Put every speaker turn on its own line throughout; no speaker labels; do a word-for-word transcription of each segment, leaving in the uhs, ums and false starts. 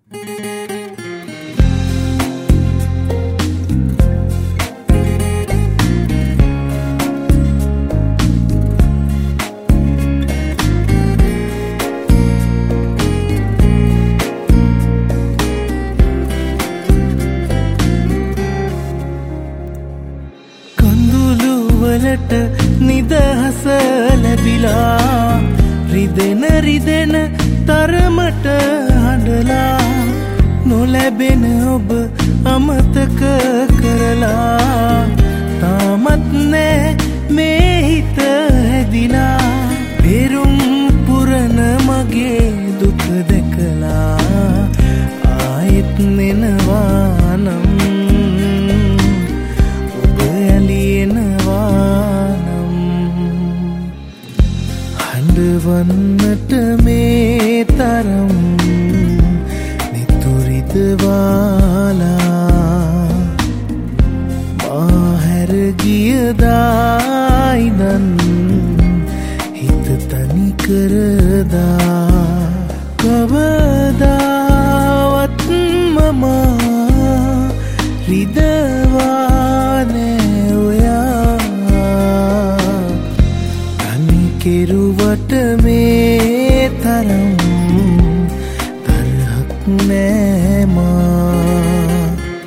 වලට නිදහස ලැබිලා රිදෙන රිදෙන තරමට හඬලා නොලැබෙන ඔබ අමතක කරලා තාමත් නෑ මේ හිත හැදිලා පෙරුම් පුරන මගේ දුක දැකලා ආයෙත් නෙනවා නම් වන්නට මේ තරම් නිතුරිත වාලා මා හැර ගියදායිදන් හිත තනි කරදා කවදාවත් මම රිදවානේ ඔයා තනි කෙරුවට මේ තරම් තරහක් නෑ මා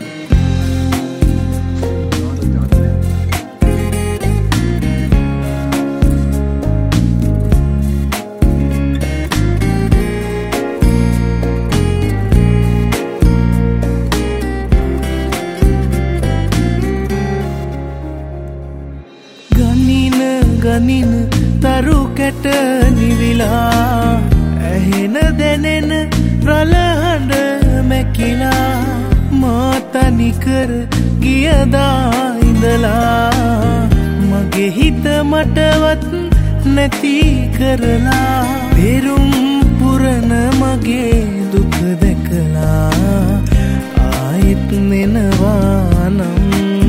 ගනින ගනින තරු කැට නිවිලා ඇහෙන දැනෙන රළහඬ මැකිලා මා තනිකර ගියදා ඉඳලා මගේ හිත මටවත් නැති කරලා පෙරුම් පුරන මගේ දුක දැකලා ආයෙත් නෙනවා නම්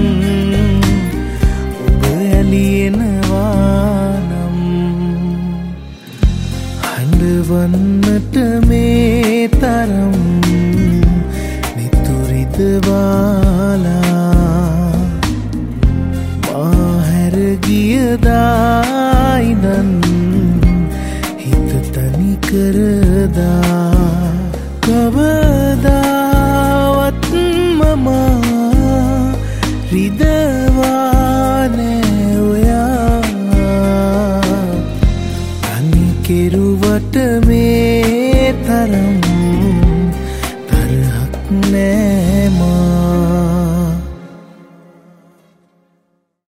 ඔබ ඇලියනවා වන්නට මේ තරම් නිතුරිත වාලා මා හැර ගියදායිදන් හිත තනි කරදා කවදාවත් මම රිදවානේ ඔයා තනි කෙරුවට මේ තරම් තරහක් නෑ මා